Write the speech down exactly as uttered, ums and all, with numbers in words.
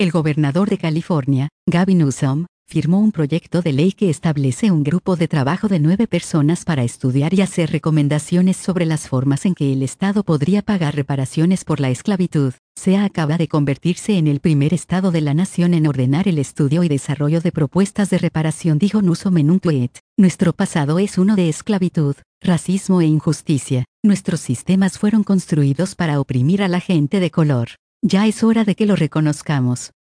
El gobernador de California, Gavin Newsom, firmó un proyecto de ley que establece un grupo de trabajo de nueve personas para estudiar y hacer recomendaciones sobre las formas en que el Estado podría pagar reparaciones por la esclavitud. S E A acaba de convertirse en el primer estado de la nación en ordenar el estudio y desarrollo de propuestas de reparación, dijo Newsom en un tuit. Nuestro pasado es uno de esclavitud, racismo e injusticia. Nuestros sistemas fueron construidos para oprimir a la gente de color. Ya es hora de que lo reconozcamos.